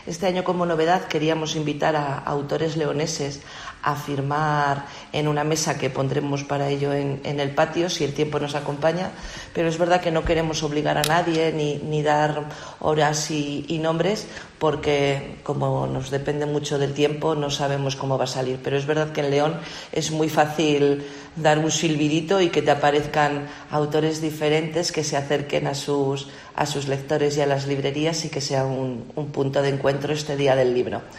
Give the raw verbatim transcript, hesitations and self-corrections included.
Este año, como novedad, queríamos invitar a autores leoneses a firmar en una mesa que pondremos para ello en, en el patio, si el tiempo nos acompaña, pero es verdad que no queremos obligar a nadie ni, ni dar horas y, y nombres, porque como nos depende mucho del tiempo no sabemos cómo va a salir, pero es verdad que en León es muy fácil dar un silbidito y que te aparezcan autores diferentes que se acerquen a sus, a sus lectores y a las librerías y que sea un, un punto de encuentro este Día del Libro.